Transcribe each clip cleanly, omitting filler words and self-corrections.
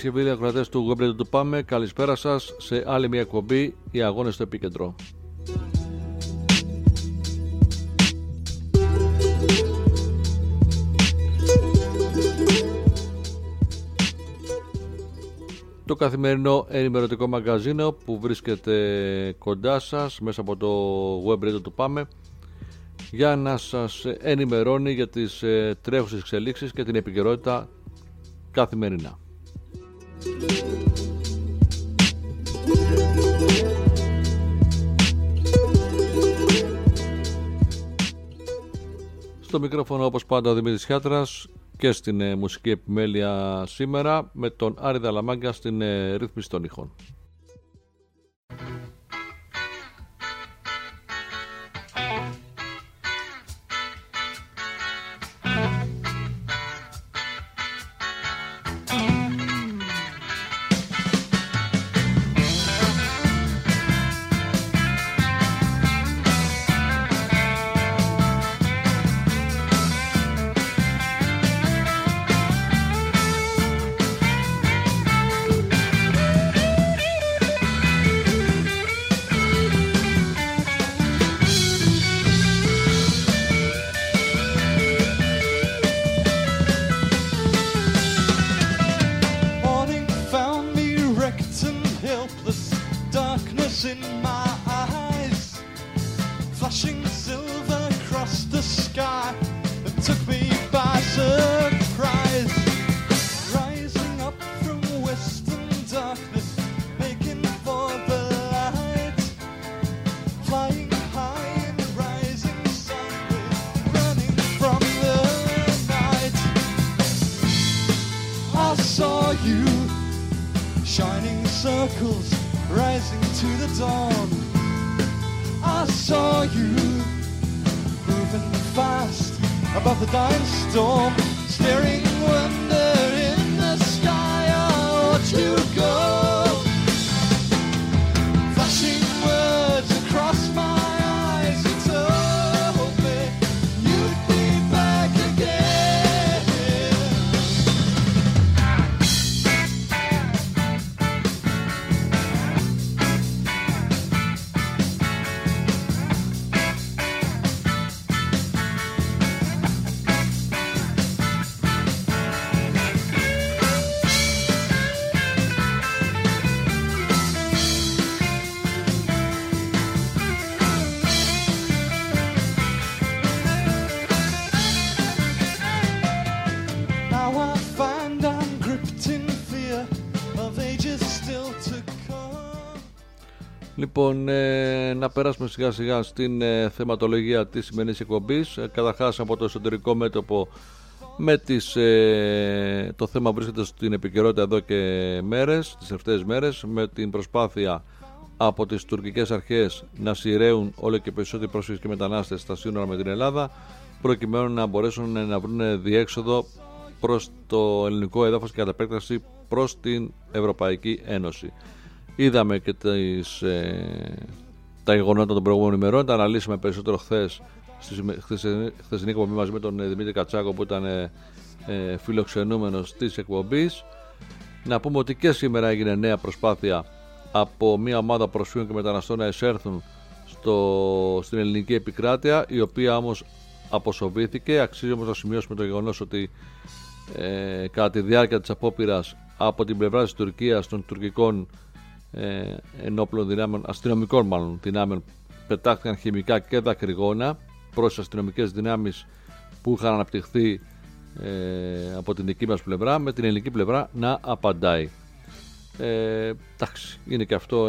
και φίλοι ακροατές του Web του Πάμε, καλησπέρα σας σε άλλη μια εκπομπή, οι αγώνες στο επίκεντρο. Το καθημερινό ενημερωτικό μαγκαζίνο που βρίσκεται κοντά σας μέσα από το Web του Πάμε για να σας ενημερώνει για τις τρέχουσες εξελίξεις και την επικαιρότητα καθημερινά. Στο μικρόφωνο όπως πάντα ο Δημήτρης Χιάτρας και στην μουσική επιμέλεια σήμερα με τον Άρη Δαλαμάγκα στην ρύθμιση των ήχων. Λοιπόν, να περάσουμε σιγά σιγά στην θεματολογία της σημερινής εκπομπής. Καταρχάς από το εσωτερικό μέτωπο με το θέμα βρίσκεται στην επικαιρότητα εδώ και μέρες, τις τελευταίες μέρες, με την προσπάθεια από τις τουρκικές αρχές να σειραίουν όλο και περισσότεροι πρόσφυγες και μετανάστες στα σύνορα με την Ελλάδα, προκειμένου να μπορέσουν να βρουν διέξοδο προς το ελληνικό έδαφος και κατά επέκταση προς την Ευρωπαϊκή Ένωση. Είδαμε και τα γεγονότα των προηγούμενων ημερών, τα αναλύσαμε περισσότερο χθες στη χθεσινή εκπομπή μαζί με τον Δημήτρη Κατσάκο που ήταν φιλοξενούμενος της εκπομπής. Να πούμε ότι και σήμερα έγινε νέα προσπάθεια από μια ομάδα προσφύγων και μεταναστών να εισέλθουν στην ελληνική επικράτεια, η οποία όμως αποσοβήθηκε. Αξίζει όμως να σημειώσουμε το γεγονός ότι κατά τη διάρκεια της απόπειρας από την πλευρά της Τουρκίας των τουρκικών ενόπλων δυνάμεων, αστυνομικών μάλλον δυνάμεων, πετάχτηκαν χημικά και δακρυγόνα προς αστυνομικές δυνάμεις που είχαν αναπτυχθεί από την δική μας πλευρά, με την ελληνική πλευρά να απαντάει. Εντάξει, είναι και αυτό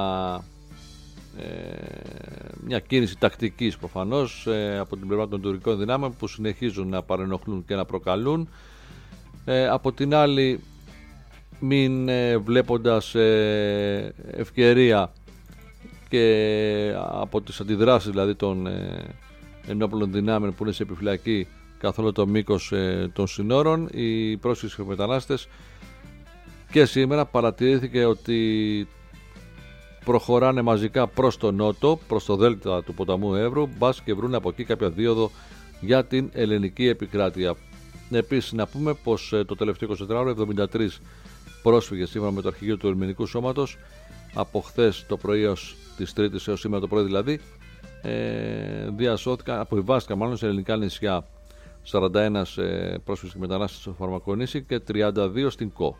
μια κίνηση τακτικής προφανώς από την πλευρά των τουρκικών δυνάμεων που συνεχίζουν να παρενοχλούν και να προκαλούν. Από την άλλη, μην βλέποντας ευκαιρία και από τις αντιδράσεις δηλαδή των ενόπλων δυνάμεων που είναι σε επιφυλακή καθ' όλο το μήκος των συνόρων, οι πρόσφυγες και μετανάστες και σήμερα παρατηρήθηκε ότι προχωράνε μαζικά προς το νότο, προς το δέλτα του ποταμού Εύρου, μπας και βρουν από εκεί κάποια δίωδο για την ελληνική επικράτεια. Επίσης να πούμε πως το τελευταίο 24ωρο 73 πρόσφυγες, σύμφωνα με το αρχηγείο του Λιμενικού Σώματος. Από χθες το πρωί έως τις Τρίτης έως σήμερα το πρωί δηλαδή, αποβιβάστηκαν μάλλον σε ελληνικά νησιά 41 πρόσφυγες και μετανάστες στο Φαρμακονήσι και 32 στην ΚΟ.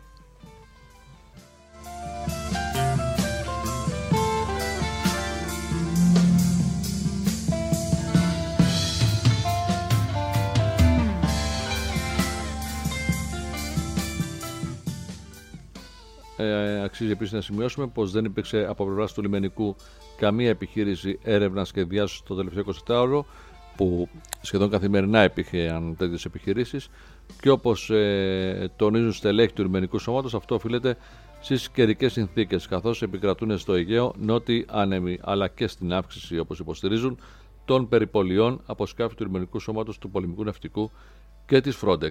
Αξίζει επίσης να σημειώσουμε πως δεν υπήρξε από πλευράς του λιμενικού καμία επιχείρηση έρευνας και διάσωσης το τελευταίο 24ωρο, που σχεδόν καθημερινά υπήρχαν τέτοιες επιχειρήσεις, και όπως τονίζουν στελέχη του λιμενικού σώματος, αυτό οφείλεται στις καιρικές συνθήκες, καθώς επικρατούν στο Αιγαίο νότιοι άνεμοι, αλλά και στην αύξηση, όπως υποστηρίζουν, των περιπολιών από σκάφη του λιμενικού σώματος, του πολεμικού ναυτικού και της Frontex.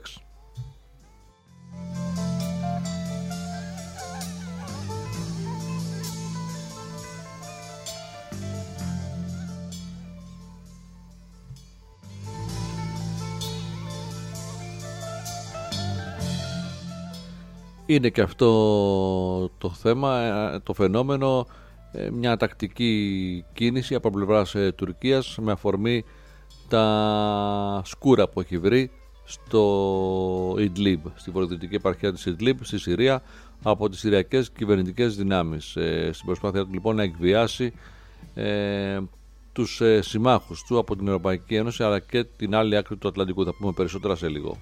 Είναι και αυτό το θέμα, το φαινόμενο, μια τακτική κίνηση από πλευράς Τουρκίας με αφορμή τα σκούρα που έχει βρει στο Ιντλίμπ, στη βορειοδυτική επαρχία της Ιντλίμπ, στη Συρία, από τις συριακές κυβερνητικές δυνάμεις, στην προσπάθεια του λοιπόν να εκβιάσει τους συμμάχους του από την Ευρωπαϊκή Ένωση αλλά και την άλλη άκρη του Ατλαντικού. Θα πούμε περισσότερα σε λίγο.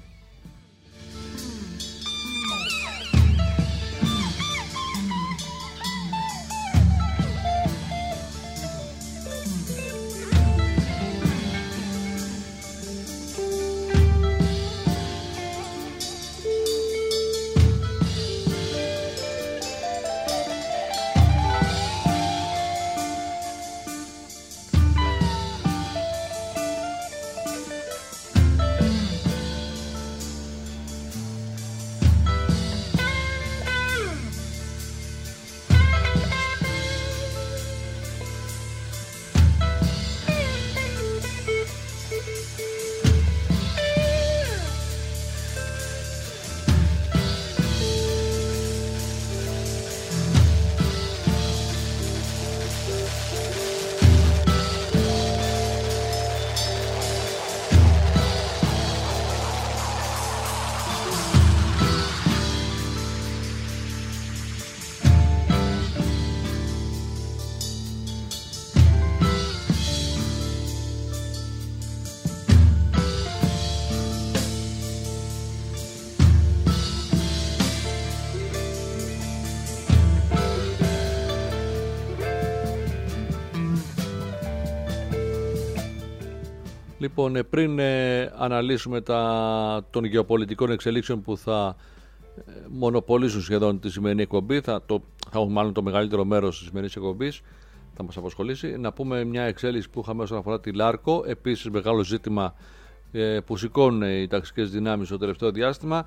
Λοιπόν, πριν αναλύσουμε των γεωπολιτικών εξελίξεων που θα μονοπολίσουν σχεδόν τη σημερινή εκπομπή, θα έχουμε μάλλον το μεγαλύτερο μέρος της σημερινής εκπομπής, θα μας απασχολήσει, να πούμε μια εξέλιξη που είχαμε όσον αφορά τη Λάρκο, επίσης μεγάλο ζήτημα που σηκώνουν οι ταξικές δυνάμεις στο τελευταίο διάστημα.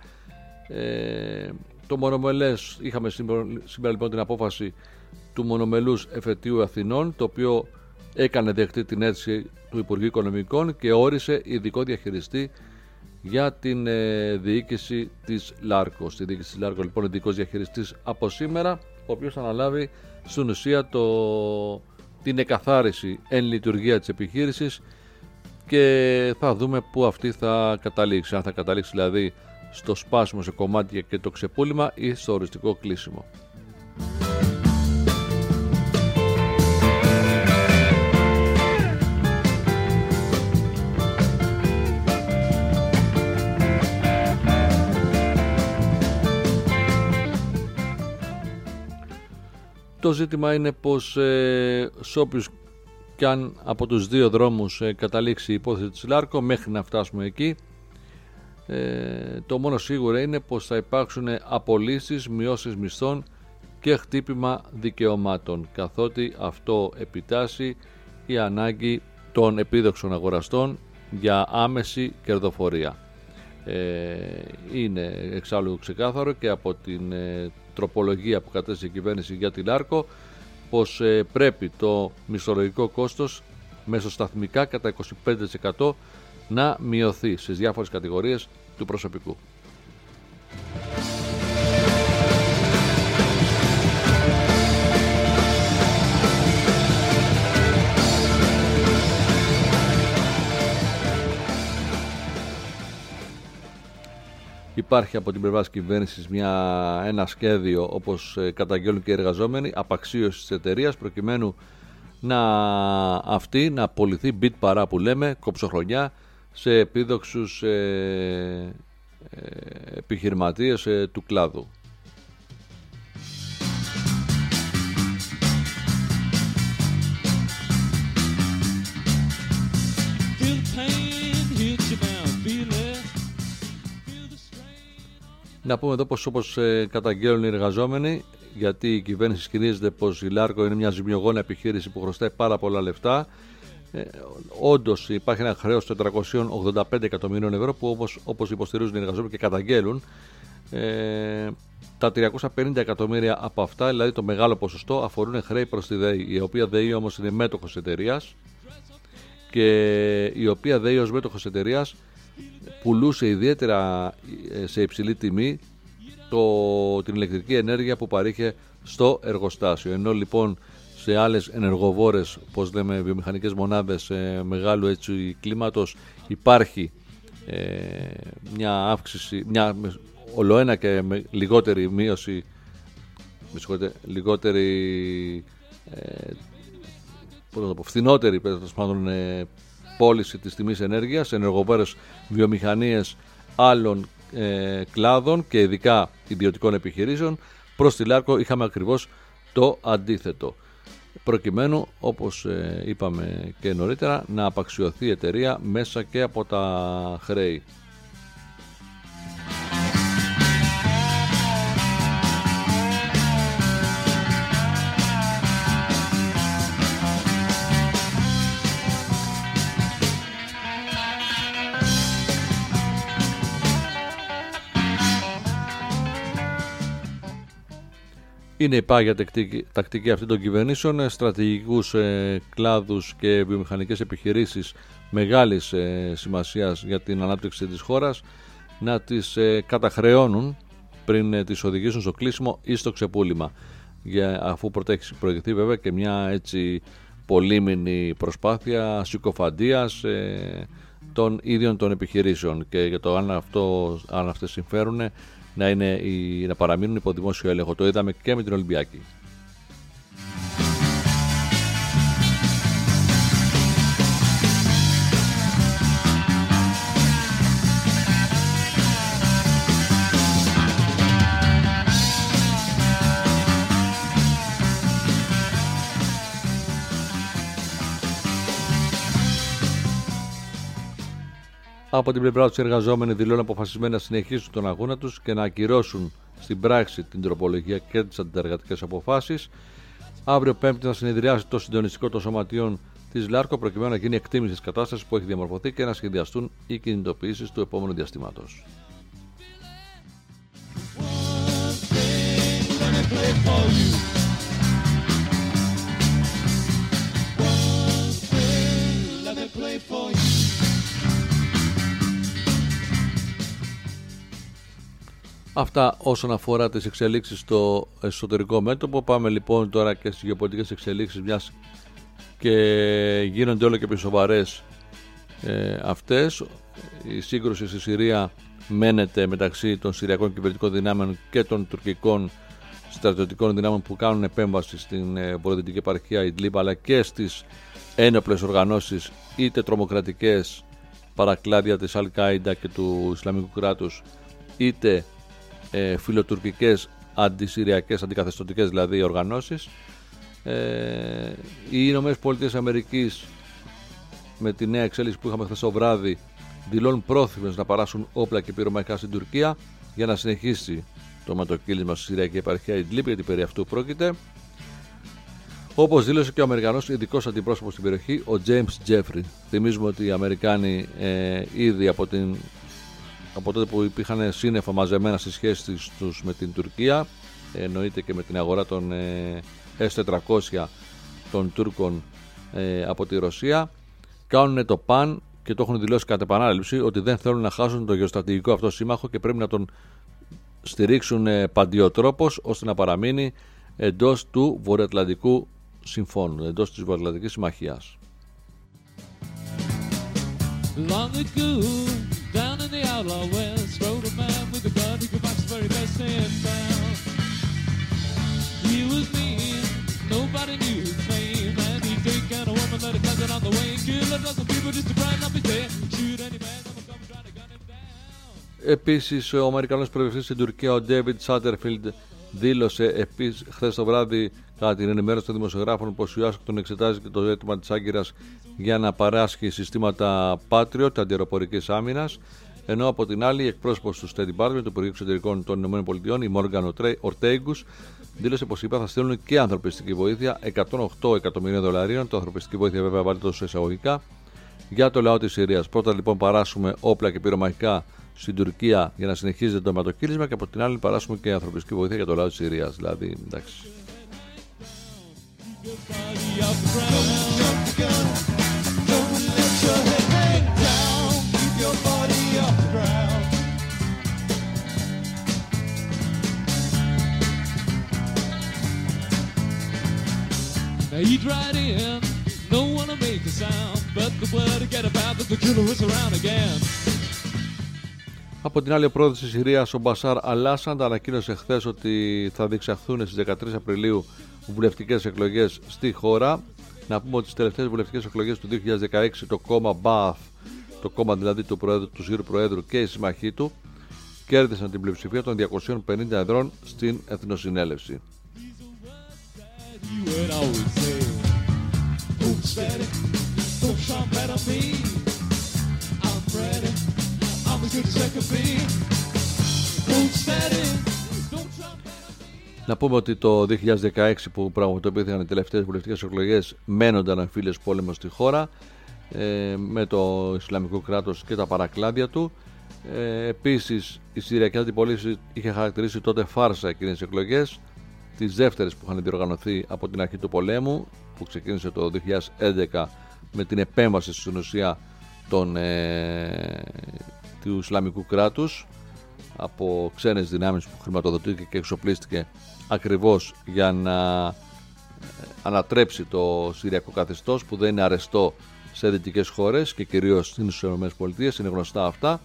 Το μονομελές, είχαμε σήμερα λοιπόν την απόφαση του μονομελούς εφετείου Αθηνών, το οποίο έκανε δεκτή την αίτηση του Υπουργείου Οικονομικών και όρισε ειδικό διαχειριστή για την διοίκηση της Λάρκο. Στη διοίκηση της Λάρκο λοιπόν ειδικός διαχειριστής από σήμερα, ο οποίος θα αναλάβει στην ουσία την εκαθάριση εν λειτουργία της επιχείρησης και θα δούμε πού αυτή θα καταλήξει. Αν θα καταλήξει δηλαδή στο σπάσιμο σε κομμάτια και το ξεπούλημα ή στο οριστικό κλείσιμο. Το ζήτημα είναι πως σε όποιους κι αν από τους δύο δρόμους καταλήξει η υπόθεση της Λάρκο, μέχρι να φτάσουμε εκεί, το μόνο σίγουρο είναι πως θα υπάρξουν απολύσεις, μειώσεις μισθών και χτύπημα δικαιωμάτων, καθότι αυτό επιτάσσει η ανάγκη των επίδοξων αγοραστών για άμεση κερδοφορία. Είναι εξάλλου ξεκάθαρο και από την τροπολογία που κατέθεσε η κυβέρνηση για τη Λάρκο πως πρέπει το μισθολογικό κόστος μεσοσταθμικά κατά 25% να μειωθεί στις διάφορες κατηγορίες του προσωπικού. υπάρχει από την πλευρά της κυβέρνησης ένα σχέδιο, όπως καταγγέλνουν και οι εργαζόμενοι, απαξίωσης της εταιρείας, προκειμένου αυτή να απολυθεί μπιτ παρά που λέμε, κοψοχρονιά, σε επίδοξους επιχειρηματίες του κλάδου. Να πούμε εδώ πως, όπως καταγγέλνουν οι εργαζόμενοι, γιατί η κυβέρνηση ισχυρίζεται πως η Λάρκο είναι μια ζημιογόνα επιχείρηση που χρωστάει πάρα πολλά λεφτά. Όντως υπάρχει ένα χρέος 485 εκατομμυρίων ευρώ που όπως υποστηρίζουν οι εργαζόμενοι και καταγγέλουν, τα 350 εκατομμύρια από αυτά, δηλαδή το μεγάλο ποσοστό, αφορούν χρέη προς τη ΔΕΗ, η οποία ΔΕΗ όμως είναι μέτοχος εταιρείας και η οποία ΔΕΗ ως μέτοχος εταιρείας πουλούσε ιδιαίτερα σε υψηλή τιμή την ηλεκτρική ενέργεια που παρήχε στο εργοστάσιο, ενώ λοιπόν σε άλλες ενεργοβόρες, πώς λέμε, βιομηχανικές μονάδες μεγάλου έτσι κλίματος υπάρχει μια αύξηση, μια ολοένα και λιγότερη μείωση, λιγότερη φθηνότερη πώληση της τιμής ενέργειας σε ενεργοβόρες βιομηχανίες άλλων κλάδων και ειδικά ιδιωτικών επιχειρήσεων. Προς τη Λάρκο είχαμε ακριβώς το αντίθετο, προκειμένου, όπως είπαμε και νωρίτερα, να απαξιωθεί η εταιρεία μέσα και από τα χρέη. Είναι η πάγια τακτική αυτή των κυβερνήσεων, στρατηγικούς κλάδους και βιομηχανικές επιχειρήσεις μεγάλης σημασίας για την ανάπτυξη της χώρας να τις καταχρεώνουν πριν τις οδηγήσουν στο κλείσιμο ή στο ξεπούλημα, αφού προηγηθεί βέβαια και μια έτσι πολύμηνη προσπάθεια συκοφαντίας των ίδιων των επιχειρήσεων και για το αν αυτές συμφέρουν να παραμείνουν υπό δημόσιο έλεγχο. Το είδαμε και με την Ολυμπιακή. Από την πλευρά τους οι εργαζόμενοι δηλώνουν αποφασισμένοι να συνεχίσουν τον αγώνα τους και να ακυρώσουν στην πράξη την τροπολογία και τις αντιταργατικές αποφάσεις. Αύριο Πέμπτη θα συνεδριάσει το συντονιστικό των σωματείων της Λάρκο προκειμένου να γίνει εκτίμηση της κατάστασης που έχει διαμορφωθεί και να σχεδιαστούν οι κινητοποιήσεις του επόμενου διαστήματος. Αυτά όσον αφορά τις εξελίξεις στο εσωτερικό μέτωπο. Πάμε λοιπόν τώρα και στις γεωπολιτικές εξελίξεις, μιας και γίνονται όλο και πιο σοβαρές αυτές. Η σύγκρουση στη Συρία μένεται μεταξύ των Συριακών κυβερνητικών δυνάμεων και των τουρκικών στρατιωτικών δυνάμεων που κάνουν επέμβαση στην βορειοδυτική επαρχία Ιντλίμπ, αλλά και στις ένοπλες οργανώσεις είτε τρομοκρατικές παρακλάδια της Αλ-Κάιντα και του Ισλαμικού κράτους, είτε φιλοτουρκικές αντισυριακές, αντικαθεστωτικές δηλαδή οργανώσεις. Οι Ηνωμένες Πολιτείες Αμερικής, με τη νέα εξέλιξη που είχαμε χθες το βράδυ, δηλώνουν πρόθυμες να παράσουν όπλα και πυρομαχικά στην Τουρκία για να συνεχίσει το ματοκύλισμα στη Συριακή επαρχία Ιντλίμπ, γιατί περί αυτού πρόκειται. Όπως δήλωσε και ο Αμερικανός ειδικός αντιπρόσωπος στην περιοχή, ο James Jeffrey. Θυμίζουμε ότι οι Αμερικάνοι ήδη από τότε που υπήρχαν σύννεφα μαζεμένα στις σχέσεις τους με την Τουρκία, εννοείται και με την αγορά των S-400 των Τούρκων από τη Ρωσία, κάνουν το παν και το έχουν δηλώσει κατά επανάληψη ότι δεν θέλουν να χάσουν το γεωστρατηγικό αυτό σύμμαχο και πρέπει να τον στηρίξουν παντιοτρόπως ώστε να παραμείνει εντός του Βορειοατλαντικού Συμφώνου, εντός της Βορειοατλαντικής Συμμαχίας. Long ago, down in the outlaw west, Επίσης, ο Αμερικανός πρεσβευτής στην Τουρκία, ο David Satterfield, δήλωσε χθες το βράδυ κατά την ενημέρωση των δημοσιογράφων πως η Ουάσιγκτον εξετάζει και το αίτημα της Άγκυρας για να παράσχει συστήματα Patriot αντιαεροπορικής άμυνας, ενώ από την άλλη η εκπρόσωπος του State Department, του Υπουργείου Εξωτερικών των ΗΠΑ, η Morgan Ortagus, δήλωσε πως οι ΗΠΑ θα στείλουν και ανθρωπιστική βοήθεια, $108 εκατομμύρια. Το ανθρωπιστική βοήθεια βέβαια βάλετε τόσο εισαγωγικά, για το λαό της Συρίας. Πρώτα λοιπόν παράσουμε όπλα και πυρομαχικά στην Τουρκία για να συνεχίζεται το αιματοκύλισμα, και από την άλλη παράσουμε και ανθρωπιστική βοήθεια για το λαό της Συρίας. Δηλαδή, εντάξει. Eat right in, don't wanna make a sound, but the word to get about that the killer is around again. Από την άλλη, ο πρόεδρος της Συρίας, ο Μπασάρ Αλ-Άσαντ, ανακοίνωσε χθες ότι θα διεξαχθούν στις 13 Απριλίου βουλευτικές εκλογές στη χώρα. Να πούμε ότι στις τελευταίες βουλευτικές εκλογές του 2016 το κόμμα Baath, το κόμμα δηλαδή του Σύρου Προέδρου, και οι συμμαχοί του κέρδισαν την πλειοψηφία των 250 εδρών στην Εθνοσυνέλευση. Να πούμε ότι το 2016, που πραγματοποιήθηκαν οι τελευταίες βουλευτικές εκλογές, μένονταν αμφίλιος πόλεμος στη χώρα με το Ισλαμικό κράτος και τα παρακλάδια του. Επίσης, η Συριακή Αντιπολίτευση είχε χαρακτηρίσει τότε φάρσα εκείνες τις εκλογές, τις δεύτερες που είχαν διοργανωθεί από την αρχή του πολέμου, που ξεκίνησε το 2011 με την επέμβαση στην ουσία του Ισλαμικού κράτους από ξένες δυνάμεις που χρηματοδοτήθηκε και εξοπλίστηκε ακριβώς για να ανατρέψει το Συριακό καθεστώς, που δεν είναι αρεστό σε δυτικές χώρες και κυρίως στις ΗΠΑ. Είναι γνωστά αυτά.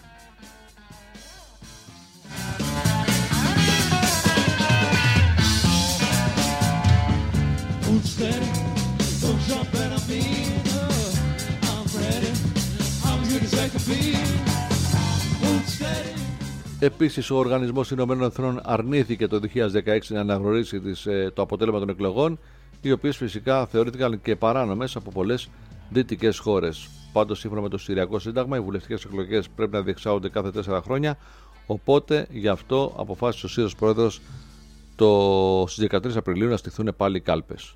Επίσης, ο Οργανισμός Ηνωμένων Εθνών αρνήθηκε το 2016 να αναγνωρίσει το αποτέλεσμα των εκλογών, οι οποίες φυσικά θεωρήθηκαν και παράνομες από πολλές δυτικές χώρες. Πάντως, σύμφωνα με το Συριακό Σύνταγμα, οι βουλευτικές εκλογές πρέπει να διεξάγονται κάθε 4 χρόνια, οπότε γι' αυτό αποφάσισε ο Σύρος Πρόεδρος στις 13 Απριλίου να στηθούν πάλι οι κάλπες.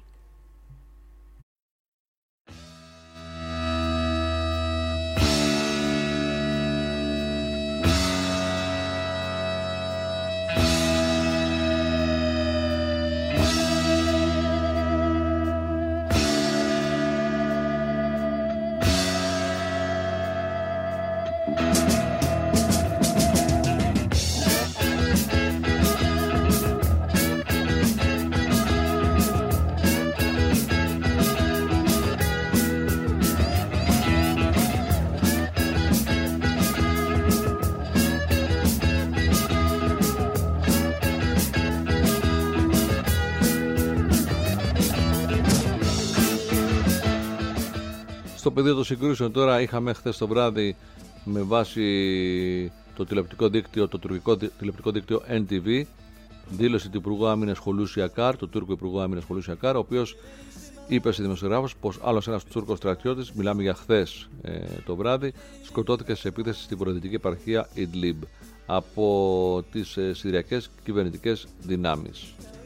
Στο πεδίο των συγκρούσεων τώρα, είχαμε χθες το βράδυ, με βάση το τηλεοπτικό δίκτυο, το τουρκικό τηλεοπτικό δίκτυο NTV, δήλωση του Υπουργού Άμυνας Χολούση Ακάρ, του Τούρκου Υπουργού Άμυνας Χολούση Ακάρ, ο οποίος είπε σε δημοσιογράφους πως άλλος ένας Τούρκος στρατιώτης, μιλάμε για χθες το βράδυ, σκοτώθηκε σε επίθεση στην προοδυτική επαρχία Ιντλίμπ από τις Συριακές κυβερνητικές δυνάμεις.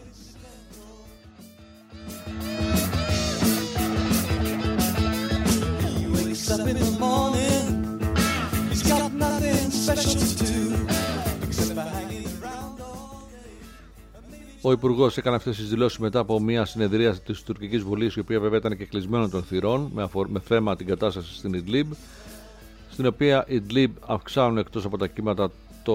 Up in the morning, he's got nothing special to do except for hanging around all day. Ο Υπουργός έκανε αυτές τις δηλώσεις μετά από μια συνεδρία της Τουρκικής Βουλής, η οποία βέβαια ήταν και κλεισμένων των θυρών, με θέμα την κατάσταση στην Ιντλίμπ, στην οποία η Ιντλίμπ αυξάνουν εκτός από τα κύματα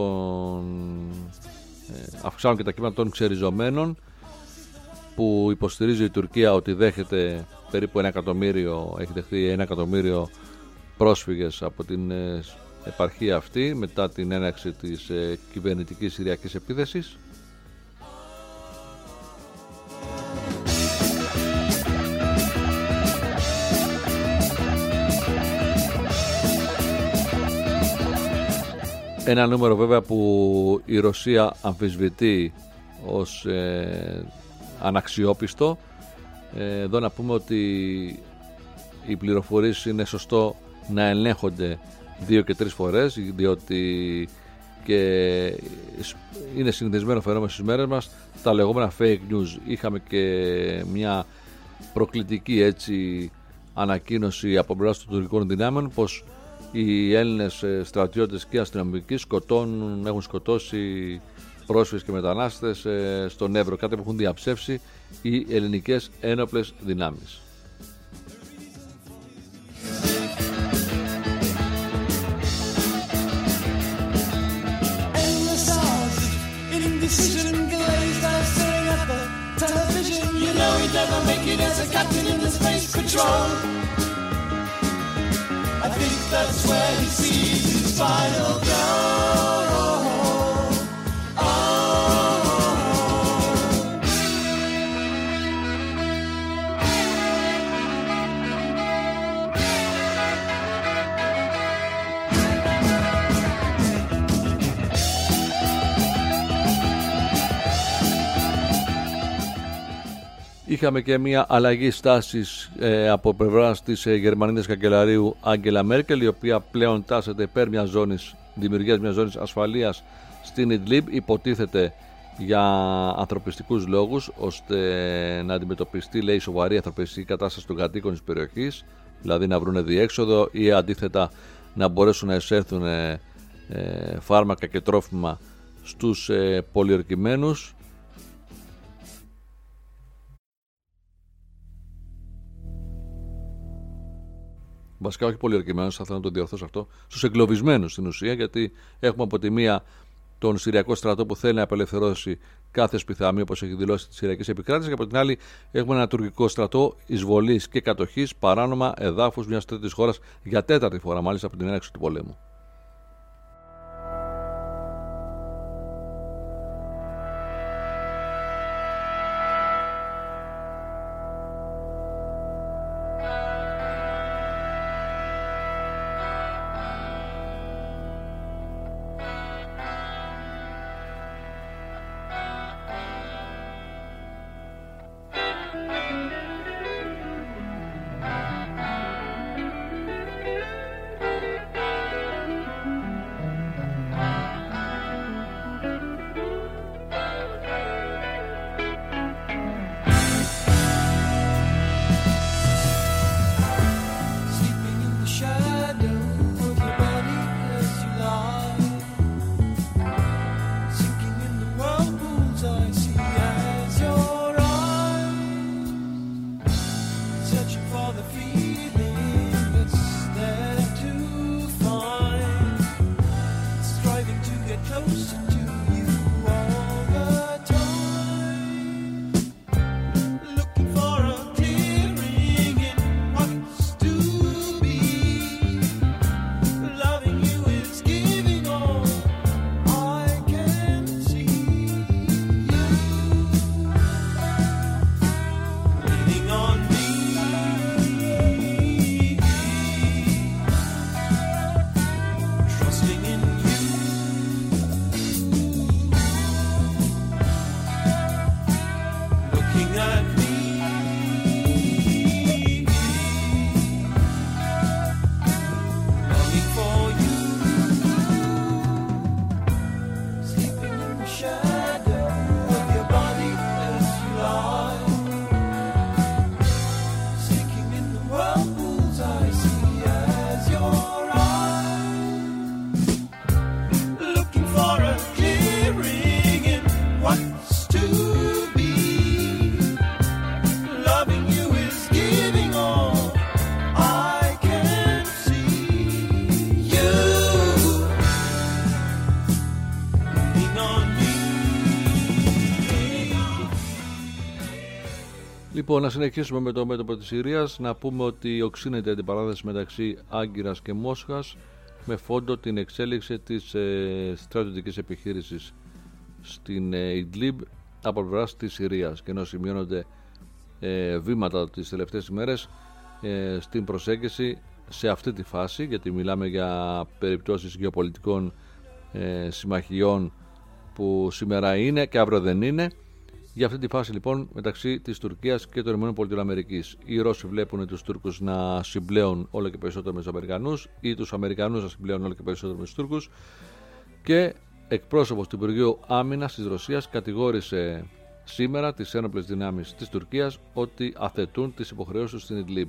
αυξάνουν και τα κύματα των ξεριζωμένων, που υποστηρίζει η Τουρκία ότι δέχεται περίπου 1 εκατομμύριο, έχει δεχθεί 1 εκατομμύριο πρόσφυγες από την επαρχία αυτή μετά την έναρξη της κυβερνητικής Συριακής επίθεσης. Ένα νούμερο βέβαια που η Ρωσία αμφισβητεί ως αναξιόπιστο. Εδώ να πούμε ότι οι πληροφορίες είναι σωστό να ελέγχονται 2 και 3 φορές, διότι και είναι συνηθισμένο φαινόμενο στις μέρες μας τα λεγόμενα fake news. Είχαμε και μια προκλητική έτσι ανακοίνωση από πλευράς των τουρκικών δυνάμεων πως οι Έλληνες στρατιώτες και αστυνομικοί έχουν σκοτώσει πρόσφυγες και μετανάστες στον Εύρο, κάτι που έχουν διαψεύσει οι ελληνικές ένοπλες δυνάμεις. I think that's where he sees his final blow. Είχαμε και μια αλλαγή στάσης από πλευράς της Γερμανίδας καγκελαρίου Άγγελα Μέρκελ, η οποία πλέον τάσεται υπέρ δημιουργίας μιας ζώνης ασφαλείας στην Ιντλίμπ, υποτίθεται για ανθρωπιστικούς λόγους, ώστε να αντιμετωπιστεί, λέει, σοβαρή ανθρωπιστική κατάσταση των κατοίκων της περιοχής, δηλαδή να βρουν διέξοδο ή αντίθετα να μπορέσουν να εισέλθουν φάρμακα και τρόφιμα στους πολιορκημένους. Βασικά όχι πολιορκημένους, θα ήθελα να το διορθώσω αυτό, στους εγκλωβισμένους στην ουσία, γιατί έχουμε από τη μία τον Συριακό στρατό που θέλει να απελευθερώσει κάθε σπιθαμή, όπως έχει δηλώσει τη Συριακή επικράτηση, και από την άλλη έχουμε ένα τουρκικό στρατό εισβολής και κατοχής παράνομα εδάφους μιας τρίτης χώρας για 4η φορά μάλιστα από την έναρξη του πολέμου. Λοιπόν, να συνεχίσουμε με το μέτωπο της Συρίας. Να πούμε ότι οξύνεται η αντιπαράθεση μεταξύ Άγκυρας και Μόσχας. με φόντο την εξέλιξη της στρατιωτικής επιχείρησης στην Ιντλίμπ από πλευράς της Συρίας, και ενώ σημειώνονται βήματα τις τελευταίες ημέρες στην προσέγγιση σε αυτή τη φάση, γιατί μιλάμε για περιπτώσεις γεωπολιτικών συμμαχιών που σήμερα είναι και αύριο δεν είναι. Για αυτή τη φάση λοιπόν μεταξύ της Τουρκίας και των ΗΠΑ. Οι Ρώσοι βλέπουν τους Τούρκους να συμπλέουν όλο και περισσότερο με τους Αμερικανούς, ή τους Αμερικανούς να συμπλέουν όλο και περισσότερο με τους Τούρκους, και εκπρόσωπος του Υπουργείου Άμυνας της Ρωσίας κατηγόρησε σήμερα τις ένοπλες δυνάμεις της Τουρκίας ότι αθετούν τις υποχρεώσεις τους στην Ιντλίμπ.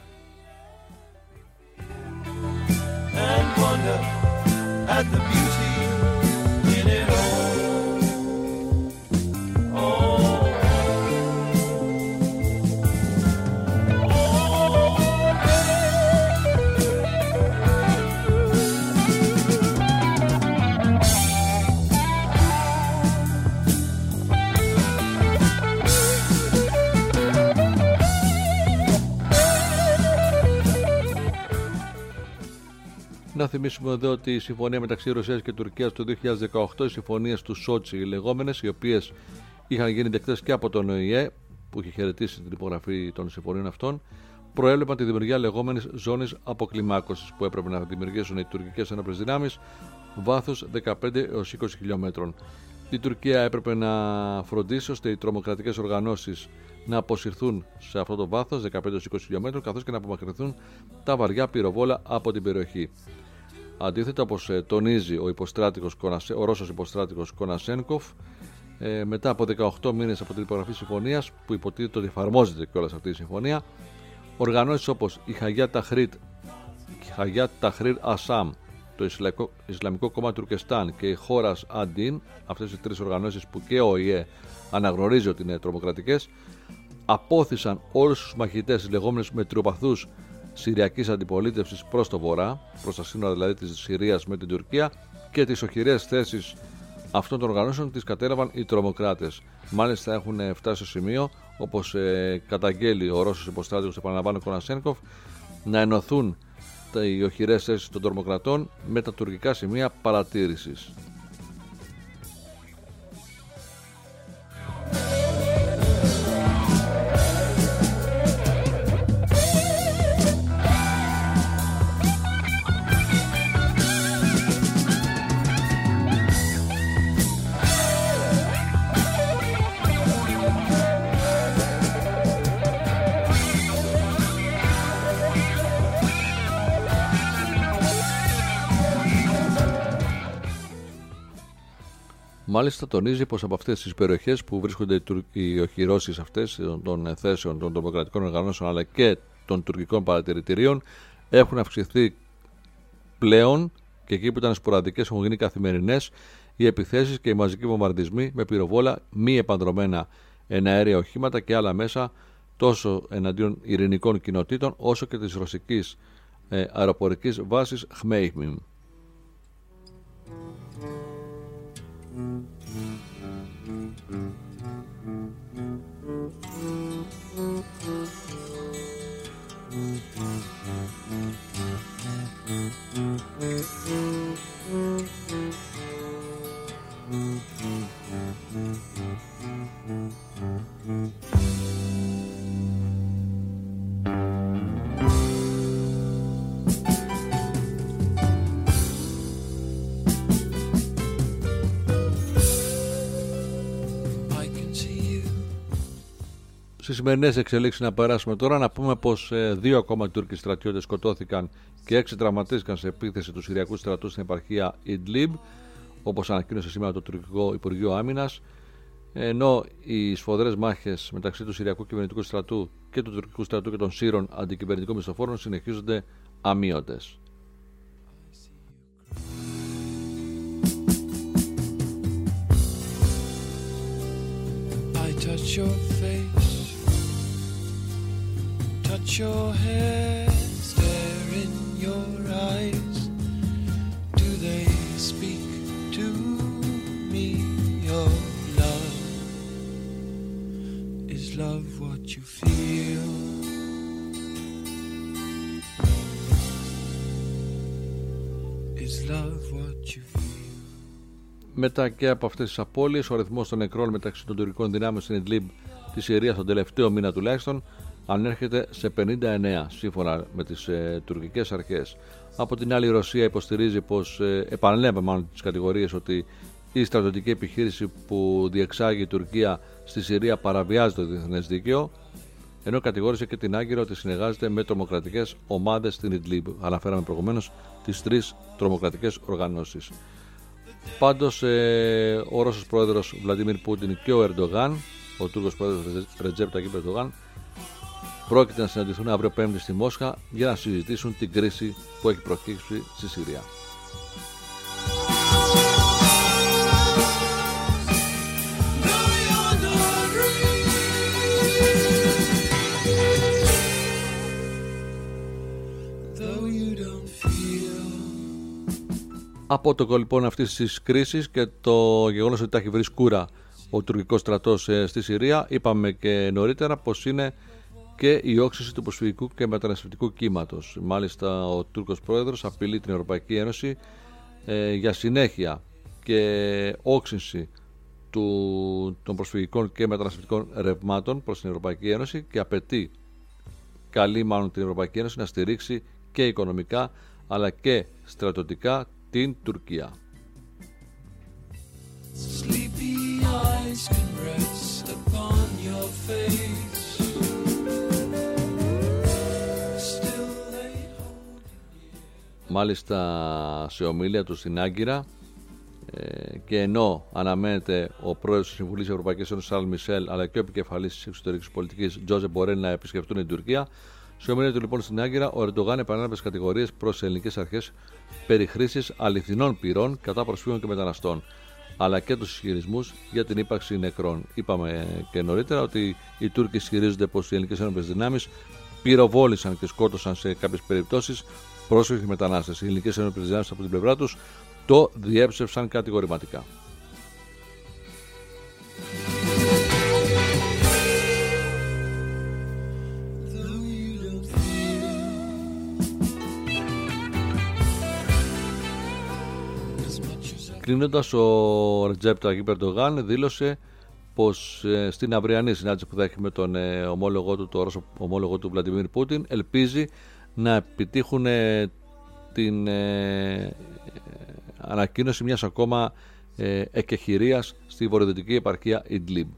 Να θυμίσουμε εδώ ότι η συμφωνία μεταξύ Ρωσίας και Τουρκίας το 2018, οι συμφωνίες του Σότσι, οι λεγόμενες, οι οποίες είχαν γίνει δεκτές και από τον ΟΗΕ, που είχε χαιρετήσει την υπογραφή των συμφωνίων αυτών, προέβλεπαν τη δημιουργία λεγόμενης ζώνης αποκλιμάκωσης που έπρεπε να δημιουργήσουν οι τουρκικές ένοπλες δυνάμεις βάθους 15 έως 20 χιλιόμετρων. Η Τουρκία έπρεπε να φροντίσει ώστε οι τρομοκρατικές οργανώσεις να αποσυρθούν σε αυτό το βάθος 15 έως 20 χιλιόμετρων, καθώς και να απομακρυνθούν τα βαριά πυροβόλα από την περιοχή. Αντίθετα, όπως τονίζει ο Ρώσος υποστράτηγος Κονασένκοφ, μετά από 18 μήνες από την υπογραφή συμφωνίας, που υποτίθεται ότι εφαρμόζεται κιόλας αυτή η συμφωνία, οργανώσεις όπως η Χαγιάτ Ταχρήρ Ασάμ, το Ισλαμικό Κόμμα Τουρκεστάν και η Χώρας Αντίν, αυτές οι τρεις οργανώσεις που και ο ΟΗΕ αναγνωρίζει ότι είναι τρομοκρατικές, απόθυσαν όλους τους μαχητές της λεγόμενης μετριοπαθούς Συριακής Αντιπολίτευσης προς το βορρά, προς τα σύνορα δηλαδή της Συρίας με την Τουρκία, και τις οχυρές θέσεις αυτών των οργανώσεων τις κατέλαβαν οι τρομοκράτες. Μάλιστα έχουν φτάσει στο σημείο, όπως καταγγέλει ο Ρώσος υποστράτηγος, επαναλαμβάνω, Κονασένκοφ, να ενωθούν οι οχυρές θέσεις των τρομοκρατών με τα τουρκικά σημεία παρατήρησης. Μάλιστα τονίζει πως από αυτές τις περιοχές που βρίσκονται οι οχυρώσεις αυτές των θέσεων των τρομοκρατικών οργανώσεων αλλά και των τουρκικών παρατηρητηρίων έχουν αυξηθεί πλέον, και εκεί που ήταν σποραδικές έχουν γίνει καθημερινές οι επιθέσεις και οι μαζικοί βομβαρδισμοί με πυροβόλα, μη επανδρωμένα εναέρια οχήματα και άλλα μέσα, τόσο εναντίον ειρηνικών κοινοτήτων όσο και της ρωσικής αεροπορικής βάσης Χμέιμιμ. Στις σημερινές εξελίξεις να περάσουμε τώρα, να πούμε πως 2 ακόμα Τούρκοι στρατιώτες σκοτώθηκαν και 6 τραυματίστηκαν σε επίθεση του Συριακού στρατού στην επαρχία Ιντλίμπ, όπως ανακοίνωσε σήμερα το τουρκικό Υπουργείο Άμυνας, ενώ οι σφοδρές μάχες μεταξύ του Συριακού κυβερνητικού στρατού και του τουρκικού στρατού και των Σύρων αντικυβερνητικών μισθοφόρων συνεχίζονται αμείωτες. Touch your hair, stare in your eyes. Do they speak to me of love? Is love what you feel? love what you feel. Μετά και από αυτές τις απώλειες, ο αριθμός των νεκρών μεταξύ των τουρκικών δυνάμεων στην Ιντλίμπ της Συρίας τον τελευταίο μήνα τουλάχιστον ανέρχεται σε 59 σύμφωνα με τις τουρκικές αρχές. Από την άλλη, η Ρωσία υποστηρίζει πως επανέλαβε μάλλον τις κατηγορίες ότι η στρατιωτική επιχείρηση που διεξάγει η Τουρκία στη Συρία παραβιάζει το διεθνές δίκαιο, ενώ κατηγόρησε και την Άγκυρα ότι συνεργάζεται με τρομοκρατικές ομάδες στην Ιντλίμπ. Αναφέραμε προηγουμένως τις 3 τρομοκρατικές οργανώσεις. Πάντως, ο Ρώσος πρόεδρος Βλαντίμιρ Πούτιν και ο Ερντογάν, ο Τούρκος πρόεδρος Ρετζέπ Ταγίπ Ερντογάν, πρόκειται να συναντηθούν αύριο Πέμπτη στη Μόσχα για να συζητήσουν την κρίση που έχει προκύψει στη Συρία. Από το κολπόν αυτής της κρίσης και το γεγονός ότι τα έχει βρει σκούρα ο τουρκικός στρατός στη Συρία, είπαμε και νωρίτερα πως είναι και η όξυση του προσφυγικού και μεταναστευτικού κύματος. Μάλιστα, ο Τούρκος πρόεδρος απειλεί την Ευρωπαϊκή Ένωση για συνέχεια και όξυνση των προσφυγικών και μεταναστευτικών ρευμάτων προς την Ευρωπαϊκή Ένωση και καλεί μάλλον την Ευρωπαϊκή Ένωση να στηρίξει και οικονομικά αλλά και στρατιωτικά την Τουρκία. Sleepy eyes can rest upon your face. Still they hold you. Μάλιστα, σε ομίλια του στην Άγκυρα και ενώ αναμένεται ο πρόεδρος της Συμβουλής Ευρωπαϊκής Ένωσης Σαρλ Μισελ αλλά και ο επικεφαλής της εξωτερικής πολιτικής Τζόζεπ Μπορέλ να επισκεφτούν την Τουρκία, σε ομίλια του λοιπόν στην Άγκυρα, ο Ερντογάν επανέλαβε τις κατηγορίες προς τις ελληνικές αρχές περί χρήσης αληθινών πυρών κατά προσφύγων και μεταναστών, αλλά και τους ισχυρισμούς για την ύπαρξη νεκρών. Είπαμε και νωρίτερα ότι οι Τούρκοι ισχυρίζονται πως οι ελληνικές ένοπλες δυνάμεις πυροβόλησαν και σκότωσαν σε κάποιες περιπτώσεις πρόσφυγες και μετανάστες. Οι ελληνικές ένοπλες δυνάμεις από την πλευρά τους το διέψευσαν κατηγορηματικά. Κλείνοντας, ο Ρετζέπ Ταγίπ Ερντογάν δήλωσε πως στην αυριανή συνάντηση που θα έχει με τον τον Ρώσο ομόλογο του Βλαντιμίρ Πούτιν ελπίζει να επιτύχουν την ανακοίνωση μιας ακόμα εκεχηρίας στη βορειοδυτική επαρχία Ιντλίμπ.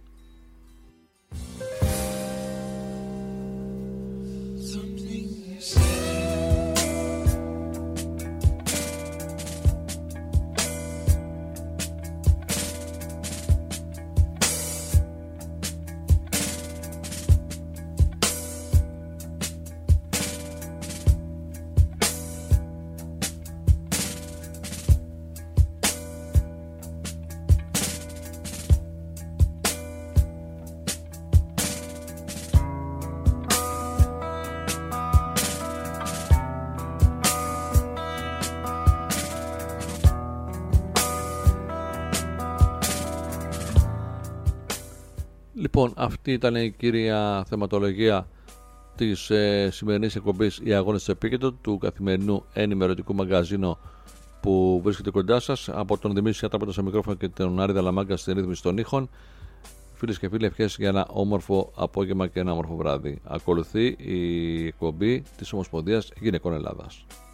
Λοιπόν, αυτή ήταν η κύρια θεματολογία της σημερινής εκπομπής «Οι Αγώνες στο Επίκεντρο» του καθημερινού ενημερωτικού μαγκαζίνου που βρίσκεται κοντά σας, από τον Δημήτρη Σιάταπετο στο μικρόφωνο και τον Άρη Δαλαμάγκα στην ρύθμιση των ήχων. Φίλες και φίλοι, ευχές για ένα όμορφο απόγευμα και ένα όμορφο βράδυ. Ακολουθεί η εκπομπή της Ομοσπονδίας Γυναικών Ελλάδας.